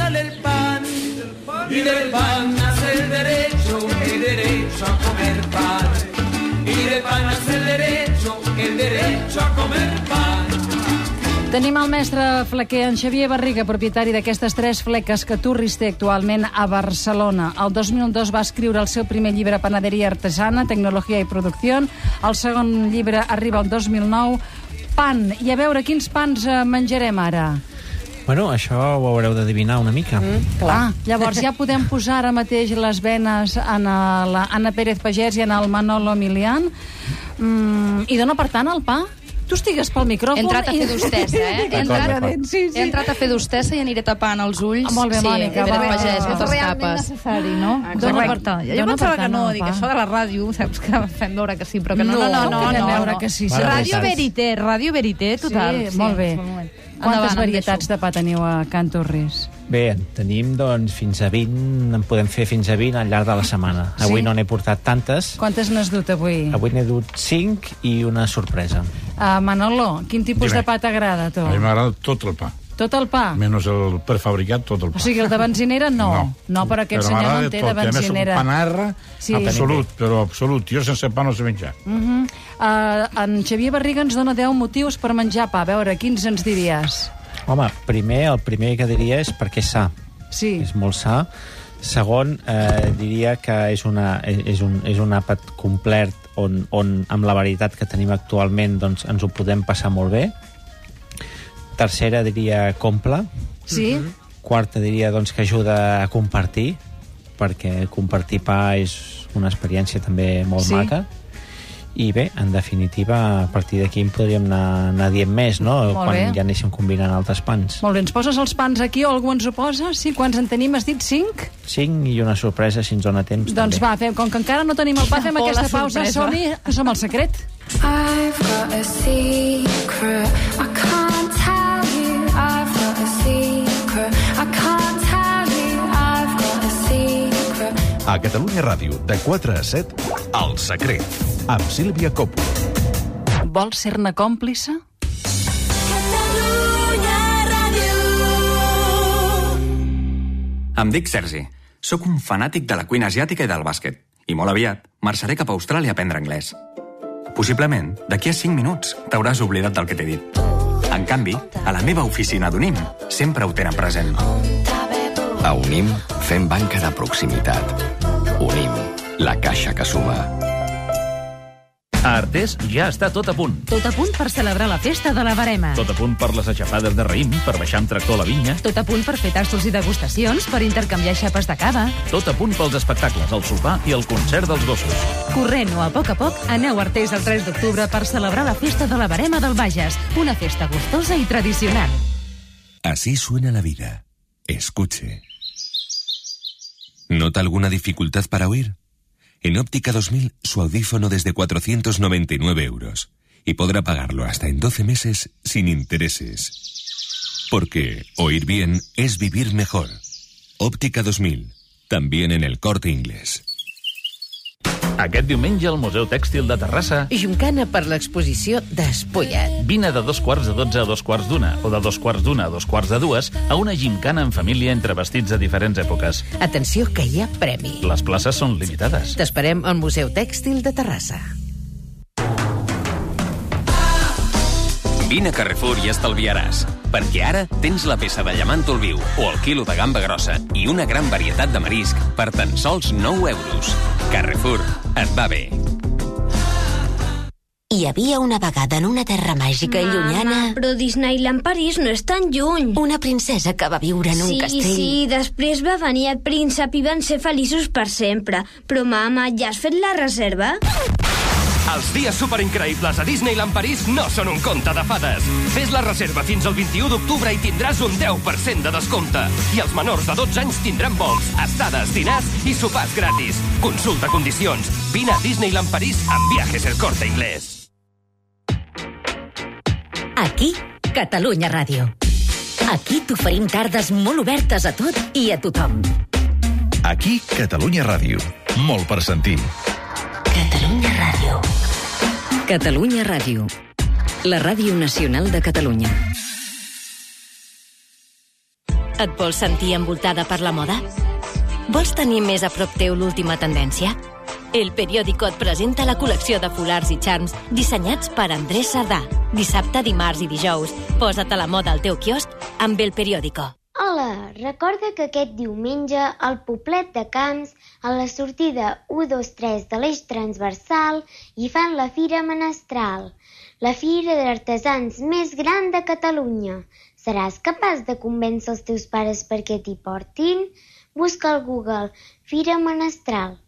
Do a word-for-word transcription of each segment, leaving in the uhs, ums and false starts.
sale el pan, y del pan nace el derecho, el derecho a comer pan. Y del pan nace el derecho, el derecho a comer pan. Tenim el mestre flequer, en Xavier Barriga, propietari d'aquestes tres fleques que Turris té actualment a Barcelona. El dos mil dos va escriure el seu primer llibre Panaderia Artesana, Tecnologia i Producció. El segon llibre arriba el dos mil nou, Pan. I a veure, quins pans menjarem ara? Bueno, això ho haureu d'adivinar una mica. Mm, clar. Ah, llavors ja podem posar ara mateix les venes en la Anna Pérez Pagès i en el Manolo Milian. Mm, I dona per tant el pa? Tu estigues pel micròfon... He entrat a fer d'hostessa, eh? He entrat, sí, sí. he entrat a fer d'hostessa i aniré tapant els ulls. Ah, molt bé, Mònica. Sí, va. Pagès, És moltes realment tapes. necessari, no? Dona per tant. Jo Dona pensava per que no, tant el dic, pa. això de la ràdio, saps que fem veure que sí, però que no. No, No, no, no, no. fem no, veure no. que sí. Ràdio Verité, Ràdio Verité, total. Sí, molt bé. Quantes Endavant, varietats de pa teniu a Can Turris? Bé, en tenim doncs fins a vint, en podem fer fins a vint al llarg de la setmana. Sí? Avui no n'he portat tantes. Quantes n'has dut avui? Avui n'he dut cinc i una sorpresa. Uh, Manolo, quin tipus Dime. de pa t'agrada, a tu? A mi m'agrada tot el pa. Tot el pa? Menys el prefabricat, tot el pa. O sigui, el de benzinera no. No. No, però aquest Però senyor no m'agrada en té tot. de I a més, benzinera. un panarra Sí. absolut, però absolut. Jo sense pa no sé menjar. Uh -huh. uh, en Xavier Barriga ens dona deu motius per menjar pa. A veure, quins ens diries? Home, primer, el primer que diria és perquè és sa. Sí. És molt sa. Segon, eh, diria que és, una, és, un, és un àpat complet on, on amb la varietat que tenim actualment doncs, ens ho podem passar molt bé. Tercera, diria comple. Sí? Quarta, diria doncs, que ajuda a compartir, perquè compartir pa és una experiència també molt Sí. maca. I bé, en definitiva, a partir d'aquí en podríem anar, anar dient més, no? Molt Quan bé. ja anéssim combinant altres pans. Molt bé, ens poses els pans aquí o algú ens ho posa? Sí, quants en tenim? Has dit cinc? Cinc i una sorpresa, si ens dona temps. Doncs també. va, fem, com que encara no tenim el pa, fem Por la aquesta pausa. sorpresa. Som-hi, que som el secret. I've got a secret I can't tell you. I've got a secret I can't tell you. I've got a secret. A Catalunya Ràdio, de quatre a set, El Secret, amb Sílvia Copo. Vols ser-ne còmplice? Catalunya Ràdio. Em dic Sergi. Sóc un fanàtic de la cuina asiàtica i del bàsquet. I molt aviat marxaré cap a Austràlia a aprendre anglès. Possiblement, d'aquí a cinc minuts, t'hauràs oblidat del que t'he dit. En canvi, a la meva oficina d'Unim sempre ho tenen present. A Unim fem banca de proximitat. Unim, la caixa que suma. A Artés ja està tot a punt. Tot a punt per celebrar la festa de la Verema. Tot a punt per les aixafades de raïm, per baixar amb tractor a la vinya. Tot a punt per fer tastos i degustacions, per intercanviar xapes de cava. Tot a punt pels espectacles, el sopar i el concert dels gossos. Corrent o a poc a poc, aneu a Artés el tres d'octubre per celebrar la festa de la Verema del Bages. Una festa gustosa y tradicional. Así suena la vida. Escuche. ¿Nota alguna dificultad para oír? En Óptica dos mil, su audífono desde cuatrocientos noventa y nueve euros. Y podrá pagarlo hasta en doce meses sin intereses. Porque oír bien es vivir mejor. Óptica dos mil, también en el Corte Inglés. Aquest diumenge al Museu Tèxtil de Terrassa... Gincana per l'exposició Despullat. Vine de dos quarts de dotze a dos quarts d'una, o de dos quarts d'una a dos quarts de dues, a una gincana en família entre vestits de diferents èpoques. Atenció, que hi ha premi. Les places són limitades. T'esperem al Museu Tèxtil de Terrassa. Vine a Carrefour i estalviaràs, perquè ara tens la peça de llamàntol viu o el quilo de gamba grossa i una gran varietat de marisc per tan sols nou euros. Carrefour, et va bé. Hi havia una vegada en una terra màgica i llunyana... Mama, però Disneyland París no és tan lluny. Una princesa que va viure en un sí, castell. Sí, sí, després va venir el príncep i van ser feliços per sempre. Però, mama, ja has fet la reserva? Els dies superincreïbles a Disneyland París no són un conte de fades. Fes la reserva fins al vint-i-u d'octubre i tindràs un deu per cent de descompte. I els menors de dotze anys tindran vols, estades, dinars i sopars gratis. Consulta condicions. Vine a Disneyland París amb Viajes El Corte Inglés. Aquí, Catalunya Ràdio. Aquí t'oferim tardes molt obertes a tot i a tothom. Aquí, Catalunya Ràdio. Molt per sentir. Catalunya Ràdio. Catalunya Ràdio. La ràdio nacional de Catalunya. Et vols sentir envoltada per la moda? Vols tenir més a prop teu l'última tendència? El Periódico et presenta la col·lecció de fulars i charms dissenyats per Andrés Sardà. Dissabte, dimarts i dijous, posa't a la moda al teu quiosc amb El Periódico. Hola, recorda que aquest diumenge al Poblet de Camps, a la sortida u dos tres de l'eix transversal, hi fan la Fira Menestral, la fira d'artesans més gran de Catalunya. Seràs capaç de convèncer els teus pares perquè t'hi portin? Busca al Google Fira Menestral.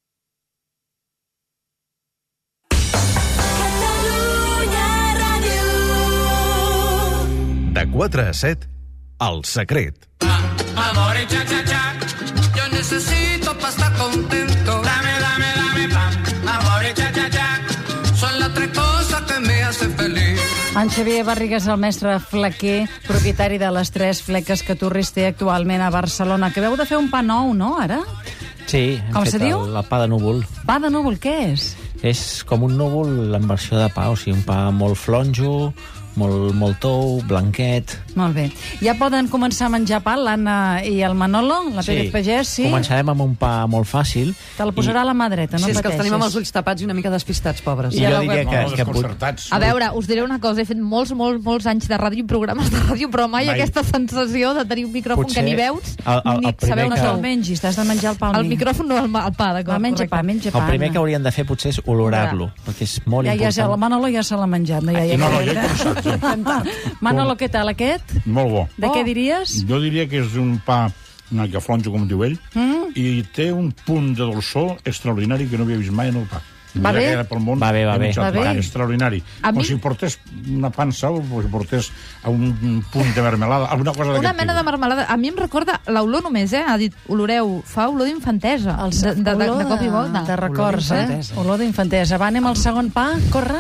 De quatre a set, El Secret. Amore, cha, cha, cha. Yo necesito pa' estar contento. Dame, dame, dame, pam. Amore, cha, cha, cha. Son las tres cosas que me hacen feliz. En Xavier Barriga és el mestre flequer, propietari de les tres fleques que Turris té actualment a Barcelona. Que veu de fer un pa nou, no, ara? Sí, hem Com fet se diu? El, el pa de núvol. Pa de núvol, què és? És com un núvol en versió de pa, o sigui, un pa molt flonjo, molt, molt tou, blanquet. Molt bé. Ja poden començar a menjar pa l'Anna i el Manolo, la Pérez Pagès, sí? Començarem amb un pa molt fàcil. Te la posarà a la mà dreta, no Sí, és que els pateixis. tenim amb els ulls tapats i una mica despistats, pobres. I jo diria que... que A veure, us diré una cosa, he fet molts, molts, molts anys de ràdio i programes de ràdio, però mai, Mai. aquesta sensació de tenir un micròfon Potser que ni veus, el- el- ni el primer sabeu que- que... No el mengis, t'has de menjar el pa al El mig. micròfon no el, ma- el pa, d'acord. Va, menja pa, menja pa. El primer Anna. que haurien de fer potser és olorar-lo, perquè és molt Ja, ja, important. ja, el Manolo ja se l'ha menjat. No, ja, ja, No, no, ja, jo he començat, sí. Manolo, què tal, aquest? Molt bo. De què diries? Jo diria que és un pa una mica flonjo, com diu ell, Mm? i té un punt de dolçor extraordinari que no havia vist mai en el pa. Va Mira bé? que era pel món, Va bé, va he bé. menjat Va bé. pa extraordinari. A Com mi- si portés una pansa o si portés a un punt de mermelada, alguna cosa Una d'aquest mena de tipus. marmelada. A mi em recorda l'olor només, eh? Ha dit, oloreu, fa olor d'infantesa. De, de, de, de cop i volta. De records, eh? d'infantesa. Olor d'infantesa. Va, anem al segon pa, corre.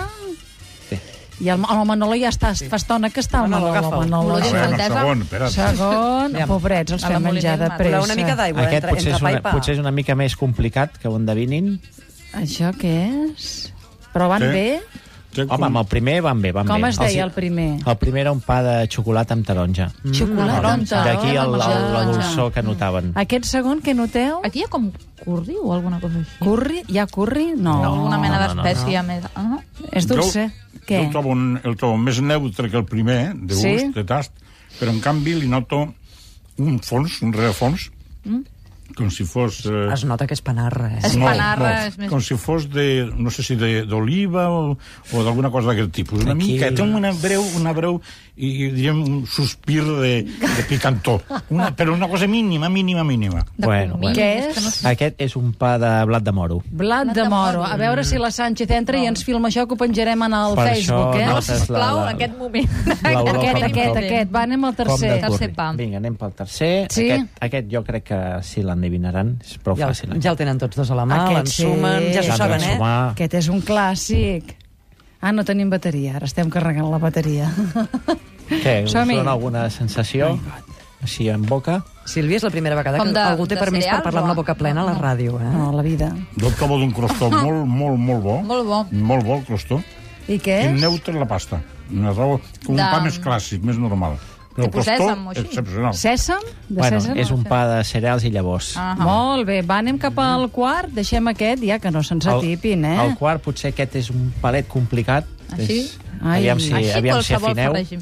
I el, el Manolo ja està, fa estona que està el Manolo, Manolo. agafa'l. Manolo, Olor això. Bueno, d'infantesa. segon, espera't. Segon, Aviam. pobrets, els A la fem menjar de Molinera, pressa. Voleu una mica d'aigua Aquest entre, potser entre és, pa una, i pa? potser és una mica més complicat, que ho endevinin. Això què és? Però van Sí. bé? Té com- Home, amb el primer van bé, van Com bé. es deia El- el primer? El primer era un pa de xocolata amb taronja. Xocolata amb taronja. D'aquí el, el, la taronja. dolçor que notaven. Aquest segon, què noteu? Aquí hi ha com curri o alguna cosa així? Curri? Hi ha curri? No. No, alguna mena no, no, d'espècie més... Ah, És dolcer. Jo, Què? jo el trobo, un, el trobo més neutre que el primer, de gust, Sí? de tast, però en canvi li noto un fons, un rerefons, Mm? com si fos... Eh, Es nota que és panarra, eh? És panarra, és més- com si fos de, no sé si de- d'oliva o, o d'alguna cosa d'aquest tipus. Una Aquí- mica, té una breu, una breu i, i diríem, un sospir de, de picantó. Una, però una cosa mínima, mínima, mínima. Bueno, bueno. Què és? Aquest és un pa de blat de moro. Blat de moro. A veure si la Sánchez entra i ens filma això, que ho penjarem en el Per Facebook, això eh? no, No, sisplau, la- la- aquest moment. l'olor Aquest, com- aquest, com- aquest. Va, anem al com tercer. de curri. Tercer pa. Vinga, anem pel tercer. Sí? Aquest, aquest jo crec que sí l'endevinaran. És prou Ja, fàcil. ja el tenen tots dos a la mà, Aquest sí. l'ensumen, ja s'ho L'han saben, eh? d'ensumar. Aquest és un clàssic. Ah, no tenim bateria, ara estem carregant la bateria. Què? Us Som-hi. dona alguna sensació? Així en boca? Sílvia, és la primera vegada Com que de- algú té de permís per cereals, parlar amb la o- boca plena a la ràdio, eh? No, la vida. Jo el trobo d'un crostó molt, molt, molt bo. Molt bo. Molt bo, el crostó. I què I és? neutre la pasta. Una trobo com un De- pa més clàssic, més normal. Però el Tipus crostó, sèsam o així? excepcional. Sèsam? De Bueno, sèsam? és un pa de cereals i llavors. Ah. Molt bé, va, anem cap al quart. Deixem aquest, ja, que no se'ns atipin, eh? El quart potser aquest és un palet complicat. Així? És, aviam si, Així aviam si qualsevol afineu. fa règim.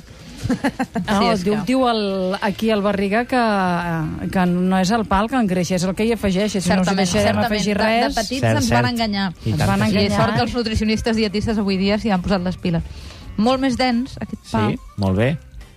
No, Sí, és diu, que- diu el, aquí el Barriga que, que no és el pal que engreixa, és el que hi afegeix. Si no us hi Certament, deixarem certament. afegir De, res... de petits Cert, ens cert. van enganyar. I Ens tant van que sí. I enganyar. sort que els nutricionistes dietistes avui dia s'hi han posat les piles. Molt més dens, aquest pa. Sí, molt bé.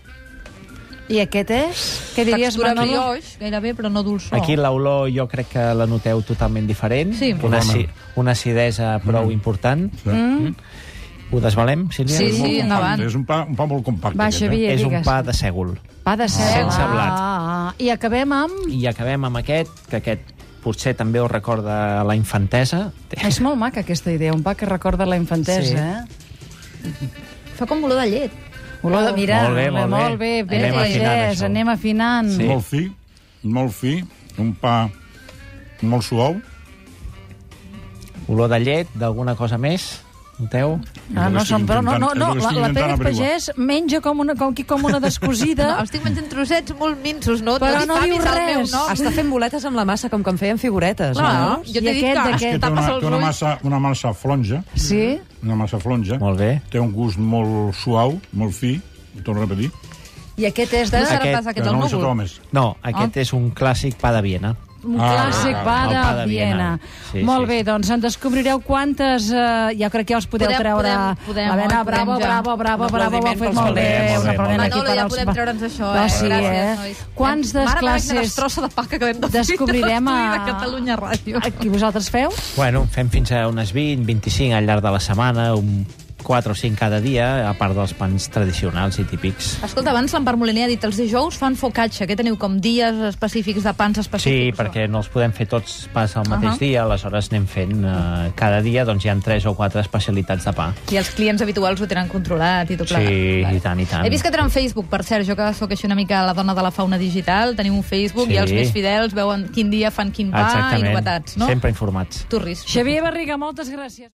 I aquest és? Què diries, Textura Manolo? brioix, gairebé, però no dolçor. Aquí l'olor jo crec que la noteu totalment diferent. Sí. Una, aci una acidesa prou important. Mm. Ho desvalem, Sílvia? Sí, És molt sí, compacte, endavant. És un pa, un pa molt compacte. Va, aquest, eh? Xavier, És un digues. pa de sègol. Pa de cel. Sense blat. Ah, ah. I acabem amb... I acabem amb aquest, que aquest potser també us recorda la infantesa. És molt maca aquesta idea, un pa que recorda la infantesa, Sí. eh? Fa com olor de llet. Olor de... Mira, Molt bé, molt bé. molt bé, ben Anem afinant, pagès, això. anem afinant. Sí. Molt fi, molt fi, un pa molt suau. Olor de llet, d'alguna cosa més? Noteu? Ah, no, som, però no, no, no, és el que la, estic la intentant Pérez averiguar. Pagès menja com una, com, com una descosida. No, estic menjant trossets molt minsos, no? Però li no diu famis al meu res. nom. Està fent boletes amb la massa, com quan feien figuretes, Clar, no? jo t'he I dit aquest, que d'aquest? Que té tapes una, els té una, ulls. massa, una massa flonja, Sí? una massa flonja. Molt bé. Té un gust molt suau, molt fi, ho torno a repetir. I aquest és de... No serà Aquest- pas aquest Que del no ho sé núvol. trobar més. No, aquest és un clàssic pa de Viena. Un Ah, clàssic ah, pa el de pa de Viena. Viena. Sí, Molt sí, bé, sí. doncs en descobrireu quantes... Eh, jo crec que ja us podeu Podem- treure... podem- podem, la Vena, oi, podem bravo, ja. bravo, bravo, Un bravo, ho ha aplaudiment fet pels molt bé. Manolo, Un aplaudiment Manolo, aquí per ja als... podem treure'ns això, Ah, eh? sí, Gràcies, eh? nois. Quants Mare meva, quina desclasses destrossa de pa que acabem de fer descobrirem a... de Catalunya Ràdio. Qui vosaltres feu? Bueno, fem fins a unes vint, vint-i-cinc al llarg de la setmana, un quatre o cinc cada dia, a part dels pans tradicionals i típics. Escolta, abans l'Empar Moliner ha dit els dijous fan focaccia, que teniu com dies específics de pans Sí, específics. perquè no els podem fer tots pas al mateix Ahà. dia, aleshores anem fent eh, cada dia, doncs hi ha tres o quatre especialitats de pa. I els clients habituals ho tenen controlat i tot Sí, plegat. i tant, i tant. He vist que tenen Facebook, per cert, jo que sóc així una mica la dona de la fauna digital, teniu un Facebook Sí. i els més fidels veuen quin dia fan quin pa Exactament. i novetats, no? Sempre informats. Turris. Xavier Barriga, moltes gràcies.